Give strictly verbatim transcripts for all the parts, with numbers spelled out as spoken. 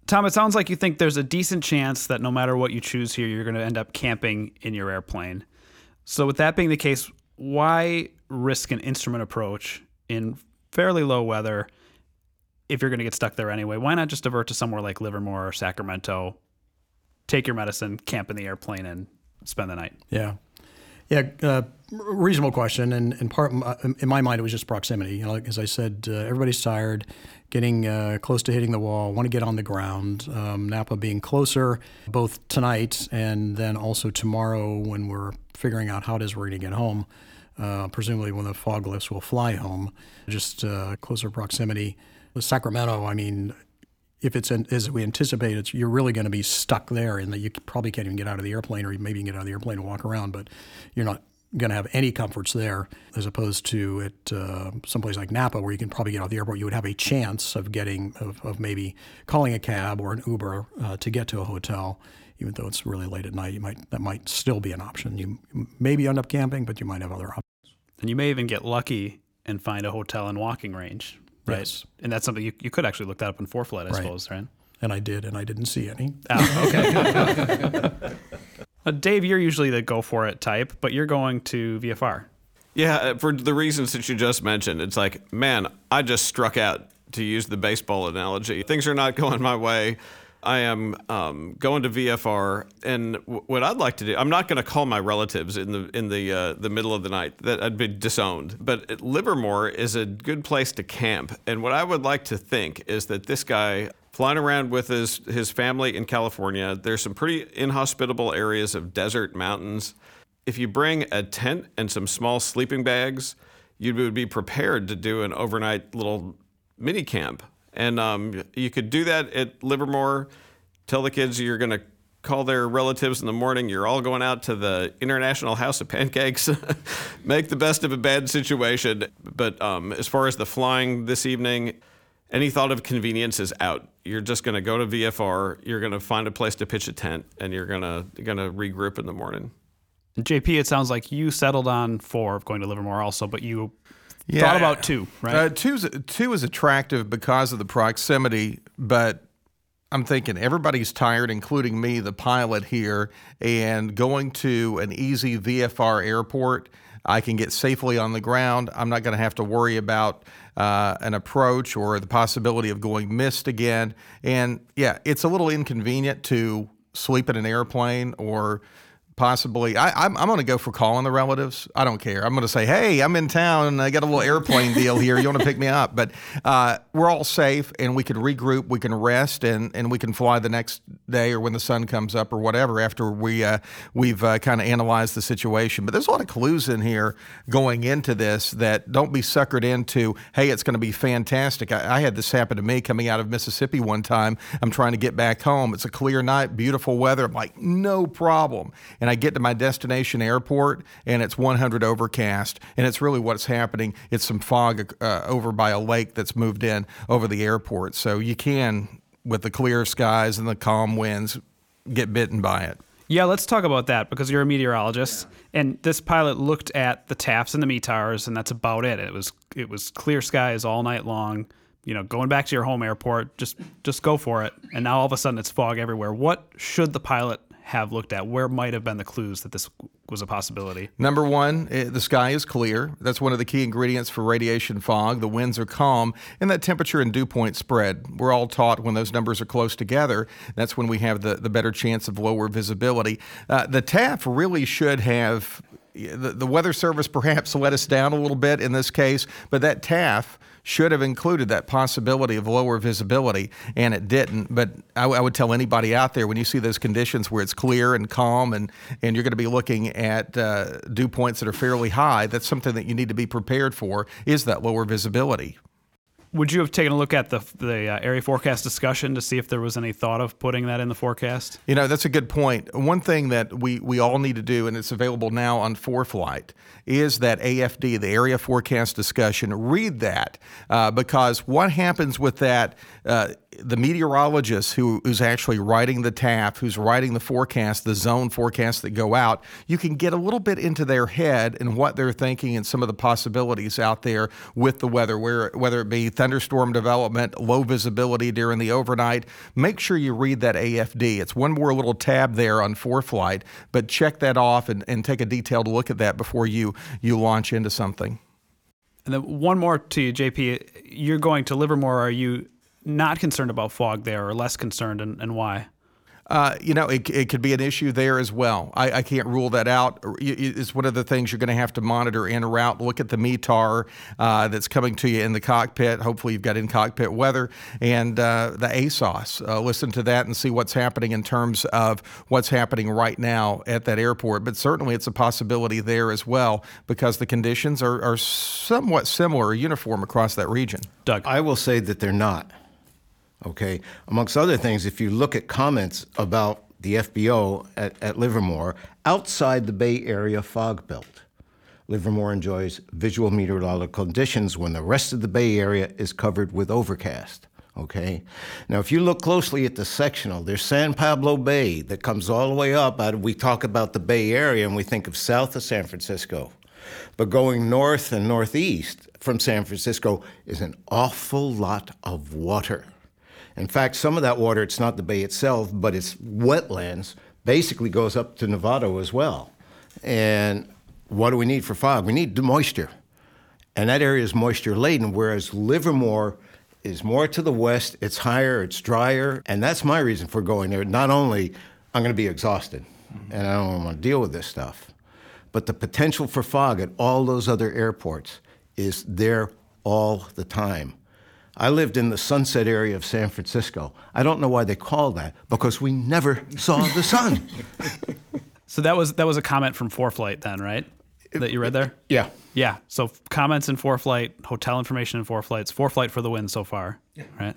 Tom, it sounds like you think there's a decent chance that no matter what you choose here, you're going to end up camping in your airplane. So with that being the case, why risk an instrument approach in fairly low weather if you're going to get stuck there anyway? Why not just divert to somewhere like Livermore or Sacramento, take your medicine, camp in the airplane, and spend the night? Yeah. Yeah, uh, reasonable question, and, and part in my mind it was just proximity. You know, like, as I said, uh, everybody's tired, getting uh, close to hitting the wall, want to get on the ground. Um, Napa being closer, both tonight and then also tomorrow when we're figuring out how it is we're going to get home. Uh, presumably when the fog lifts, we'll fly home. Just uh, closer proximity. With Sacramento, I mean, if it's in, as we anticipate, it's, you're really going to be stuck there in that you probably can't even get out of the airplane, or maybe you can get out of the airplane and walk around, but you're not going to have any comforts there, as opposed to at uh, someplace like Napa where you can probably get out of the airport. You would have a chance of getting, of, of maybe calling a cab or an Uber uh, to get to a hotel, even though it's really late at night. You might that might still be an option. You maybe end up camping, but you might have other options. And you may even get lucky and find a hotel in walking range. Right. Yes. And that's something you, you could actually look that up in ForeFlight, I right. suppose, right? And I did, and I didn't see any. Oh, okay. uh, Dave, you're usually the go for it type, but you're going to V F R. Yeah, for the reasons that you just mentioned. It's like, man, I just struck out, to use the baseball analogy. Things are not going my way. I am um, going to V F R, and w- what I'd like to do, I'm not going to call my relatives in the in the uh, the middle of the night. That I'd be disowned. But Livermore is a good place to camp, and what I would like to think is that this guy flying around with his his family in California. There's some pretty inhospitable areas of desert, mountains. If you bring a tent and some small sleeping bags, you would be prepared to do an overnight little mini camp. And um, you could do that at Livermore. Tell the kids you're going to call their relatives in the morning. You're all going out to the International House of Pancakes. Make the best of a bad situation. But um, as far as the flying this evening, any thought of convenience is out. You're just going to go to V F R. You're going to find a place to pitch a tent, and you're going to going to regroup in the morning. J P, it sounds like you settled on four of going to Livermore also, but you Yeah, thought about two, right? Uh, two's, two is attractive because of the proximity, but I'm thinking everybody's tired, including me, the pilot here, and going to an easy V F R airport, I can get safely on the ground. I'm not going to have to worry about uh, an approach or the possibility of going missed again. And yeah, it's a little inconvenient to sleep in an airplane or possibly, I, I'm, I'm going to go for calling the relatives. I don't care. I'm going to say, hey, I'm in town and I got a little airplane deal here. You want to pick me up? But uh, we're all safe and we can regroup, we can rest, and, and we can fly the next day or when the sun comes up or whatever after we, uh, we've uh, kind of analyzed the situation. But there's a lot of clues in here going into this that don't be suckered into, hey, it's going to be fantastic. I, I had this happen to me coming out of Mississippi one time. I'm trying to get back home. It's a clear night, beautiful weather. I'm like, no problem. And I get to my destination airport, and it's one hundred overcast, and it's really what's happening. It's some fog uh, over by a lake that's moved in over the airport. So you can, with the clear skies and the calm winds, get bitten by it. Yeah, let's talk about that because you're a meteorologist, yeah. And this pilot looked at the T A Fs and the M E T A Rs, and that's about it. It was it was clear skies all night long. You know, going back to your home airport, just just go for it. And now all of a sudden it's fog everywhere. What should the pilot have looked at? Where might have been the clues that this was a possibility? Number one, the sky is clear. That's one of the key ingredients for radiation fog. The winds are calm, and that temperature and dew point spread. We're all taught when those numbers are close together, that's when we have the, the better chance of lower visibility. Uh, the T A F really should have, the, the Weather Service perhaps let us down a little bit in this case, but that T A F should have included that possibility of lower visibility, and it didn't. But I, w- I would tell anybody out there, when you see those conditions where it's clear and calm and, and you're going to be looking at uh, dew points that are fairly high, that's something that you need to be prepared for, is that lower visibility. Would you have taken a look at the the uh, area forecast discussion to see if there was any thought of putting that in the forecast? You know, that's a good point. One thing that we, we all need to do, and it's available now on ForeFlight, is that A F D, the area forecast discussion. Read that uh, because what happens with that, uh, the meteorologist who, who's actually writing the T A F, who's writing the forecast, the zone forecasts that go out, you can get a little bit into their head and what they're thinking and some of the possibilities out there with the weather, where, whether it be thunderstorm development, low visibility during the overnight. Make sure you read that A F D. It's one more little tab there on ForeFlight, but check that off and, and take a detailed look at that before you, you launch into something. And then one more to you, J P. You're going to Livermore. Are you not concerned about fog there, or less concerned, and, and why? Uh, you know, it, it could be an issue there as well. I, I can't rule that out. It's one of the things you're going to have to monitor en route. Look at the M E T A R uh, that's coming to you in the cockpit. Hopefully you've got in-cockpit weather. And uh, the A S O S. Uh, listen to that and see what's happening in terms of what's happening right now at that airport. But certainly it's a possibility there as well, because the conditions are, are somewhat similar or uniform across that region. Doug? I will say that they're not. Okay. Amongst other things, if you look at comments about the F B O at, at Livermore, outside the Bay Area fog belt, Livermore enjoys visual meteorological conditions when the rest of the Bay Area is covered with overcast. Okay. Now, if you look closely at the sectional, there's San Pablo Bay that comes all the way up. Out of, we talk about the Bay Area and we think of south of San Francisco. But going north and northeast from San Francisco is an awful lot of water. In fact, some of that water, it's not the bay itself, but it's wetlands, basically goes up to Nevada as well. And what do we need for fog? We need the moisture. And that area is moisture laden, whereas Livermore is more to the west, it's higher, it's drier. And that's my reason for going there. Not only I'm going to be exhausted, and I don't want to deal with this stuff, but the potential for fog at all those other airports is there all the time. I lived in the Sunset area of San Francisco. I don't know why they call that, because we never saw the sun. So that was that was a comment from ForeFlight then, right? That you read there? Yeah. Yeah. So comments in ForeFlight, hotel information in ForeFlight. It's ForeFlight for the win so far, right?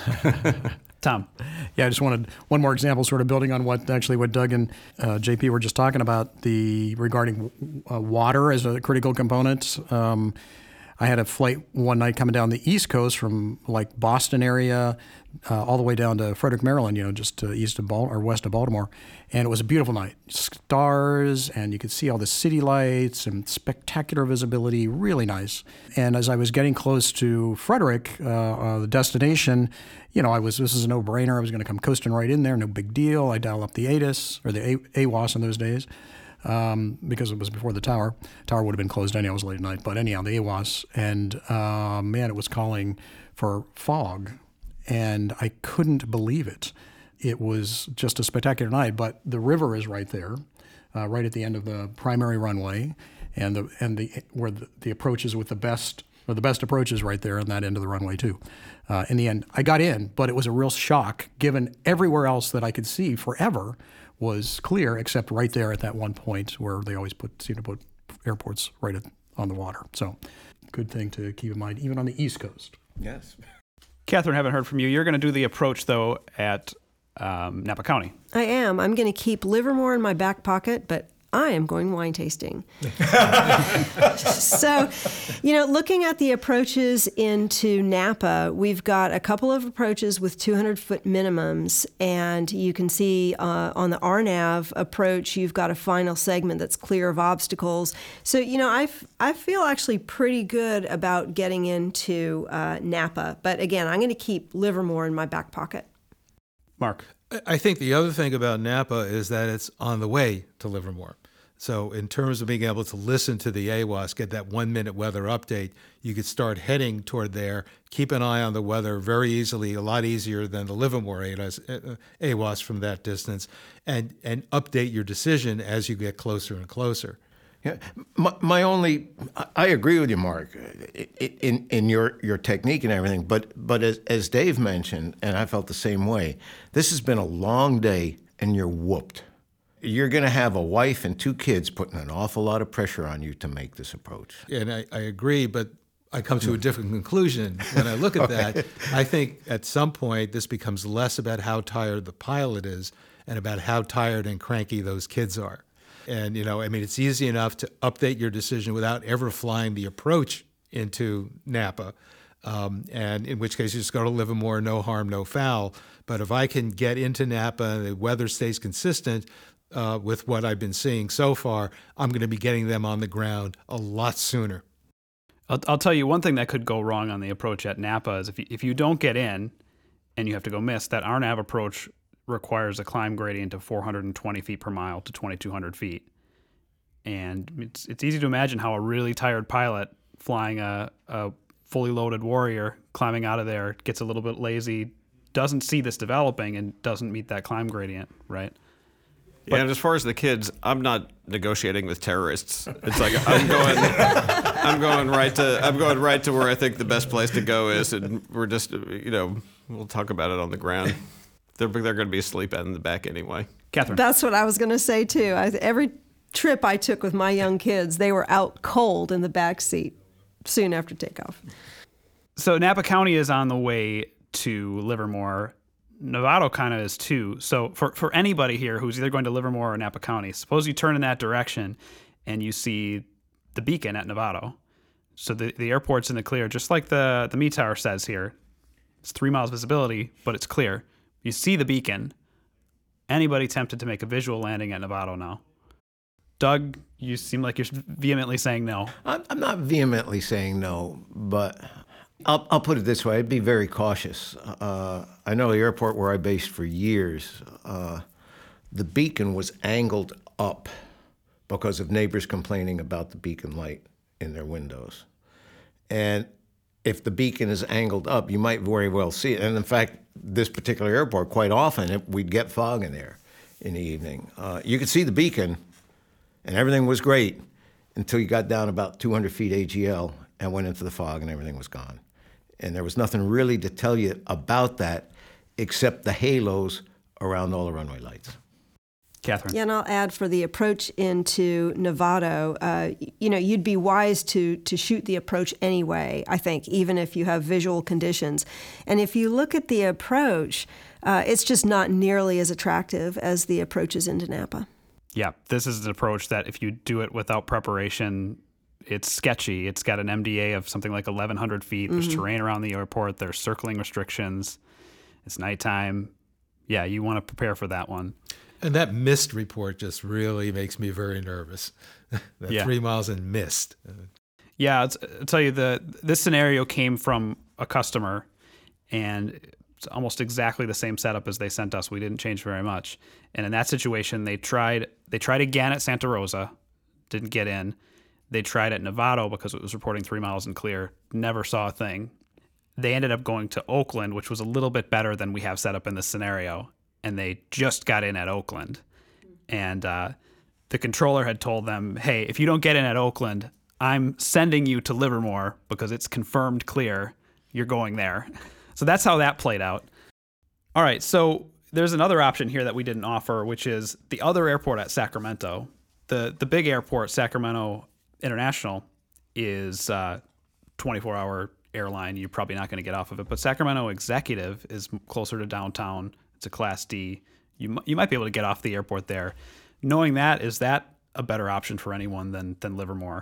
Tom? Yeah, I just wanted one more example, sort of building on what actually what Doug and uh, J P were just talking about, the regarding uh, water as a critical component. Um, I had a flight one night coming down the East Coast from like Boston area uh, all the way down to Frederick, Maryland, you know, just uh, east of Bal- or west of Baltimore. And it was a beautiful night. Stars, and you could see all the city lights and spectacular visibility, really nice. And as I was getting close to Frederick, uh, uh, the destination, you know, I was this is a no-brainer. I was going to come coasting right in there, no big deal. I dial up the A T I S, or the A- AWOS in those days. Um, because it was before the tower. Tower would have been closed anyhow, it was late at night. But anyhow, the AWOS, and uh, man, it was calling for fog, and I couldn't believe it. It was just a spectacular night, but the river is right there, uh, right at the end of the primary runway, and the and the where the, the approaches with the best, or the best approaches right there on that end of the runway too. Uh, in the end, I got in, but it was a real shock, given everywhere else that I could see forever was clear, except right there at that one point where they always put seem to put airports right at, on the water. So, good thing to keep in mind, even on the East Coast. Yes. Catherine, haven't heard from you. You're going to do the approach, though, at um, Napa County. I am. I'm going to keep Livermore in my back pocket, but I am going wine tasting. So, you know, looking at the approaches into Napa, we've got a couple of approaches with two hundred foot minimums, and you can see uh, on the R NAV approach, you've got a final segment that's clear of obstacles. So, you know, I, f- I feel actually pretty good about getting into uh, Napa. But again, I'm going to keep Livermore in my back pocket. Mark? I think the other thing about Napa is that it's on the way to Livermore. So in terms of being able to listen to the AWOS, get that one-minute weather update, you could start heading toward there, keep an eye on the weather very easily, a lot easier than the Livermore AWOS from that distance, and, and update your decision as you get closer and closer. Yeah, my, my only, I agree with you, Mark, in in your, your technique and everything. But but as as Dave mentioned, and I felt the same way. This has been a long day, and you're whooped. You're going to have a wife and two kids putting an awful lot of pressure on you to make this approach. And I, I agree, but I come to a different conclusion when I look at that. I think at some point this becomes less about how tired the pilot is and about how tired and cranky those kids are. And, you know, I mean, it's easy enough to update your decision without ever flying the approach into Napa. Um, and in which case you just go to Livermore, no harm, no foul. But if I can get into Napa and the weather stays consistent uh, with what I've been seeing so far, I'm going to be getting them on the ground a lot sooner. I'll, I'll tell you one thing that could go wrong on the approach at Napa is if you, if you don't get in and you have to go miss, that R N A V approach requires a climb gradient of four hundred twenty feet per mile to twenty-two hundred feet. And it's, it's easy to imagine how a really tired pilot flying a, a fully loaded Warrior climbing out of there gets a little bit lazy, doesn't see this developing, and doesn't meet that climb gradient, right? Yeah, and as far as the kids, I'm not negotiating with terrorists. It's like I'm going, I'm going right to, I'm going right to where I think the best place to go is, and we're just, you know, we'll talk about it on the ground. They're they're going to be asleep in the back anyway. Catherine. That's what I was going to say too. I, every trip I took with my young kids, they were out cold in the back seat soon after takeoff. So Napa County is on the way to Livermore. Novato kind of is too. So for, for anybody here who's either going to Livermore or Napa County, suppose you turn in that direction and you see the beacon at Novato. So the, the airport's in the clear, just like the, the M E Tower says here. It's three miles visibility, but it's clear. You see the beacon. Anybody tempted to make a visual landing at Novato now? Doug, you seem like you're vehemently saying no. I'm I'm not vehemently saying no, but I'll, I'll put it this way. I'd be very cautious. Uh, I know the airport where I based for years, uh, the beacon was angled up because of neighbors complaining about the beacon light in their windows. And if the beacon is angled up, you might very well see it. And in fact, this particular airport, quite often, it, we'd get fog in there in the evening. Uh, you could see the beacon, and everything was great until you got down about two hundred feet A G L and went into the fog, and everything was gone. And there was nothing really to tell you about that except the halos around all the runway lights. Catherine. Yeah, and I'll add for the approach into Novato, uh, you know, you'd be wise to to shoot the approach anyway, I think, even if you have visual conditions. And if you look at the approach, uh, it's just not nearly as attractive as the approaches into Napa. Yeah, this is an approach that if you do it without preparation, it's sketchy. It's got an M D A of something like eleven hundred feet. There's mm-hmm. terrain around the airport. There's circling restrictions. It's nighttime. Yeah, you want to prepare for that one. And that mist report just really makes me very nervous. that yeah. three miles in mist. Yeah, I'll, I'll tell you, the this scenario came from a customer, and it's almost exactly the same setup as they sent us. We didn't change very much. And in that situation, they tried they tried again at Santa Rosa, didn't get in. They tried at Novato because it was reporting three miles and clear, never saw a thing. They ended up going to Oakland, which was a little bit better than we have set up in this scenario. And they just got in at Oakland. And uh, the controller had told them, hey, if you don't get in at Oakland, I'm sending you to Livermore because it's confirmed clear you're going there. So that's how that played out. All right, so there's another option here that we didn't offer, which is the other airport at Sacramento. The the big airport, Sacramento International, is a twenty-four hour airline. You're probably not going to get off of it. But Sacramento Executive is closer to downtown. It's a Class D. You you might be able to get off the airport there. Knowing that, is that a better option for anyone than than Livermore?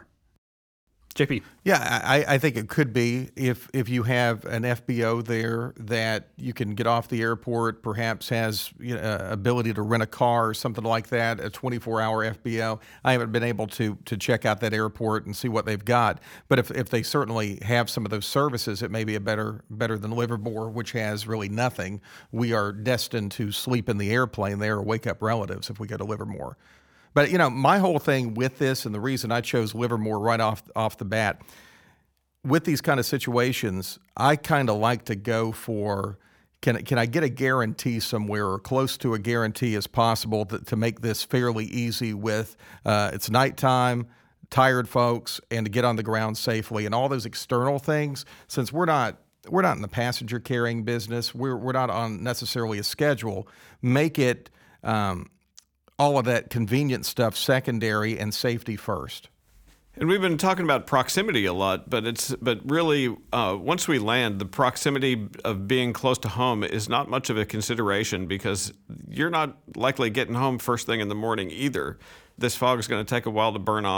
J P. Yeah, I, I think it could be if if you have an F B O there that you can get off the airport, perhaps has you know, ability to rent a car or something like that, a twenty-four hour F B O. I haven't been able to to check out that airport and see what they've got, but if, if they certainly have some of those services, it may be a better better than Livermore, which has really nothing. We are destined to sleep in the airplane there or wake up relatives if we go to Livermore. But, you know, my whole thing with this and the reason I chose Livermore right off off the bat, with these kind of situations, I kind of like to go for, can, can I get a guarantee somewhere or close to a guarantee as possible to, to make this fairly easy with uh, it's nighttime, tired folks, and to get on the ground safely and all those external things, since we're not we're not in the passenger carrying business, we're, we're not on necessarily a schedule, make it um, all of that convenient stuff secondary and safety first. And we've been talking about proximity a lot, but it's but really uh, once we land, the proximity of being close to home is not much of a consideration because you're not likely getting home first thing in the morning either. This fog is going to take a while to burn off.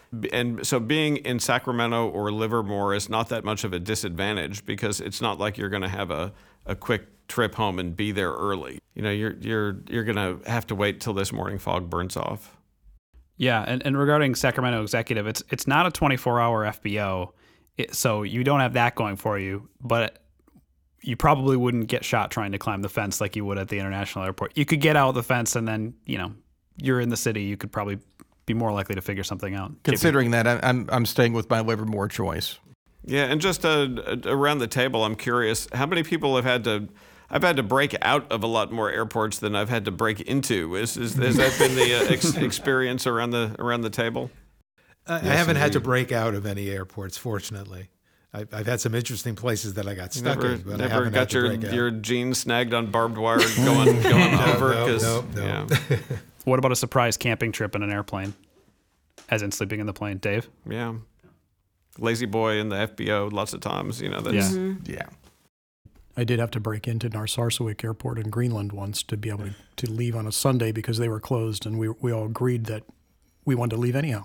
And so being in Sacramento or Livermore is not that much of a disadvantage because it's not like you're going to have a, a quick trip home and be there early. You know, you're you're you're going to have to wait till this morning fog burns off. Yeah, and, and regarding Sacramento Executive, it's it's not a twenty-four hour F B O, it, so you don't have that going for you, but you probably wouldn't get shot trying to climb the fence like you would at the international airport. You could get out the fence and then, you know, you're in the city, you could probably be more likely to figure something out. Considering that, I- I'm I'm staying with my Livermore choice. Yeah, and just uh, around the table, I'm curious, how many people have had to, I've had to break out of a lot more airports than I've had to break into. Is, is Has that been the uh, ex- experience around the around the table? I, I haven't had to break out of any airports, fortunately. I've, I've had some interesting places that I got stuck Never, in, but I never haven't got had to your break out. your jeans snagged on barbed wire going going over no, because no, no. yeah, What about a surprise camping trip in an airplane? As in sleeping in the plane, Dave? yeah, lazy boy in the F B O lots of times. You know that's Yeah. Yeah. I did have to break into Narsarsuaq Airport in Greenland once to be able to, to leave on a Sunday because they were closed, and we we all agreed that we wanted to leave anyhow.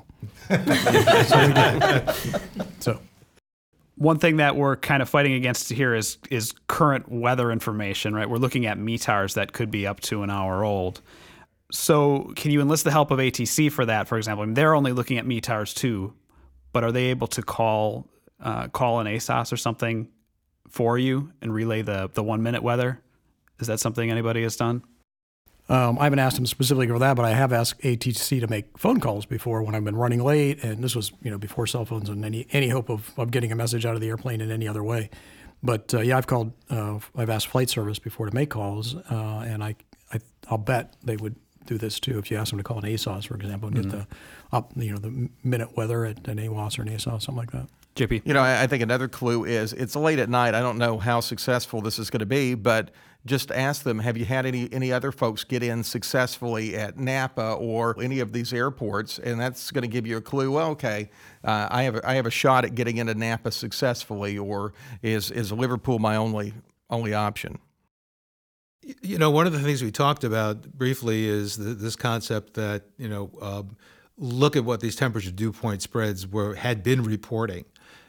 so we did. So. One thing that we're kind of fighting against here is is current weather information, right? We're looking at METARs that could be up to an hour old. So can you enlist the help of A T C for that, for example? I mean, they're only looking at METARs too, but are they able to call uh, call an A S O S or something for you and relay the, the one-minute weather? Is that something anybody has done? Um, I haven't asked them specifically for that, but I have asked A T C to make phone calls before when I've been running late, and this was, you know, before cell phones and any any hope of, of getting a message out of the airplane in any other way. But uh, yeah, I've called, uh, I've asked flight service before to make calls, uh, and I, I I'll bet they would do this too if you ask them to call an A S O S, for example, and get Mm-hmm. the up, you know, the minute weather at an A W O S or an A S O S, something like that. J P? You know, I I think another clue is it's late at night. I don't know how successful this is going to be, but just ask them, have you had any, any other folks get in successfully at Napa or any of these airports? And that's going to give you a clue. Well, okay, uh, I have a, I have a shot at getting into Napa successfully, or is is Liverpool my only only option? You know, one of the things we talked about briefly is the, this concept that, you know, um, look at what these temperature dew point spreads were had been reporting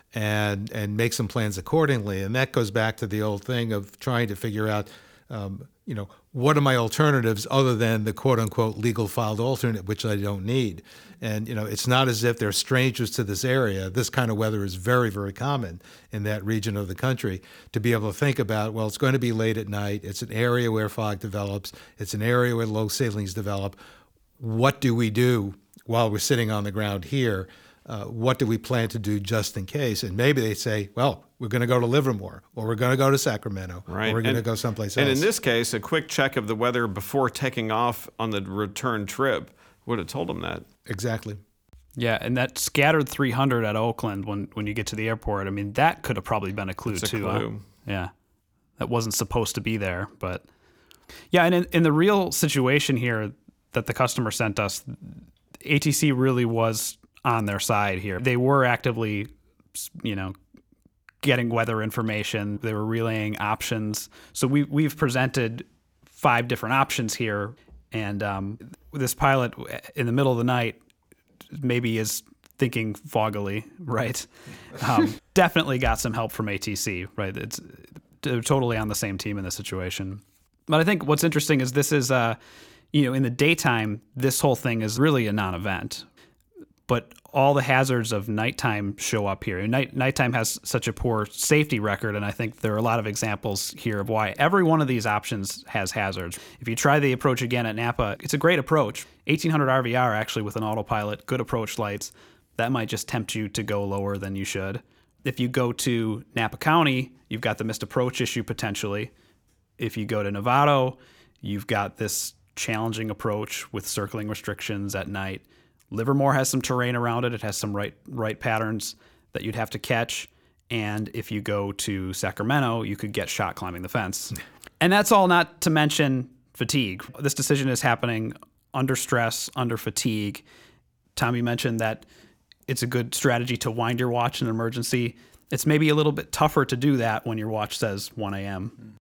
and and make some plans accordingly. And that goes back to the old thing of trying to figure out, um, you know, what are my alternatives other than the quote unquote legal filed alternate, which I don't need. And, you know, it's not as if they're strangers to this area. This kind of weather is very, very common in that region of the country. To be able to think about, well, it's going to be late at night. It's an area where fog develops. It's an area where low ceilings develop. What do we do while we're sitting on the ground here? Uh, what do we plan to do just in case? And maybe they say, well, we're going to go to Livermore, or we're going to go to Sacramento, right. or we're going to And- go someplace And else. in this case, a quick check of the weather before taking off on the return trip would have told them that. Exactly. Yeah, and that scattered three hundred at Oakland when, when you get to the airport, I mean, that could have probably been a clue It's a too. huh? clue. Yeah, that wasn't supposed to be there. But yeah, and in, in the real situation here that the customer sent us, A T C really was on their side here. They were actively, you know, getting weather information. They were relaying options. So we, we've presented five different options here. And um, this pilot in the middle of the night maybe is thinking foggily, right? Um, definitely got some help from A T C, right? It's they're totally on the same team in this situation. But I think what's interesting is this is, uh, you know, in the daytime, this whole thing is really a non-event. But all the hazards of nighttime show up here. Night nighttime has such a poor safety record, and I think there are a lot of examples here of why every one of these options has hazards. If you try the approach again at Napa, it's a great approach. eighteen hundred R V R actually with an autopilot, good approach lights. That might just tempt you to go lower than you should. If you go to Napa County, you've got the missed approach issue potentially. If you go to Novato, you've got this challenging approach with circling restrictions at night. Livermore has some terrain around it. It has some right right patterns that you'd have to catch. And if you go to Sacramento, you could get shot climbing the fence. And that's all not to mention fatigue. This decision is happening under stress, under fatigue. Tommy mentioned that it's a good strategy to wind your watch in an emergency. It's maybe a little bit tougher to do that when your watch says one a.m.